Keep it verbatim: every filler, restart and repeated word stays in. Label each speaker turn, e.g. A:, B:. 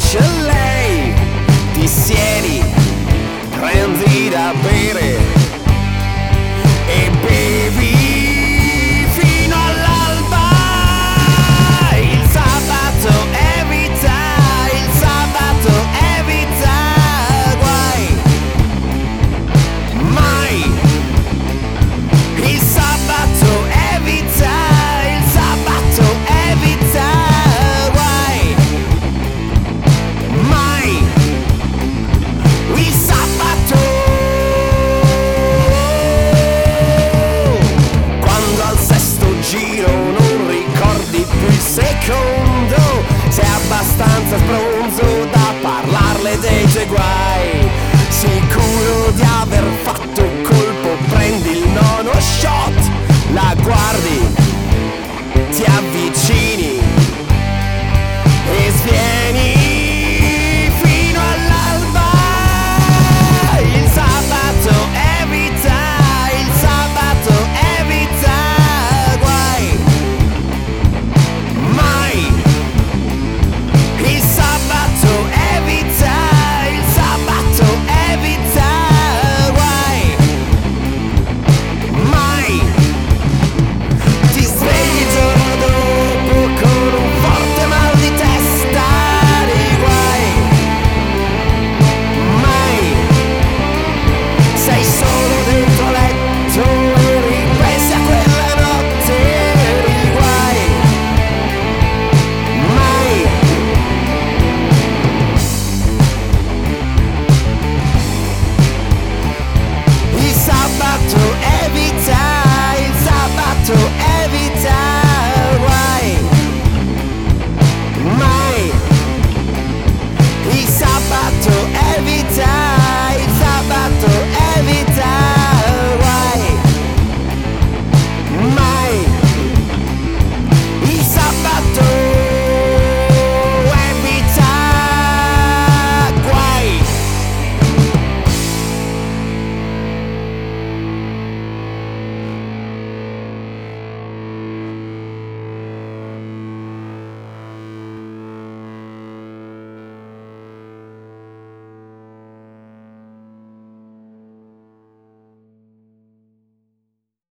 A: piace lei, ti siedi, prendi da bere e bevi fino all'alba. Il sabato evita, il sabato evita guai, mai. Il sabato evita, il sabato evita guai, mai. Il sabato, quando al sesto giro non ricordi più il secondo, sei abbastanza spronzo da parlarle dei tuoi guai. Sicuro di aver fatto colpo, prendi il nono shot, la guardi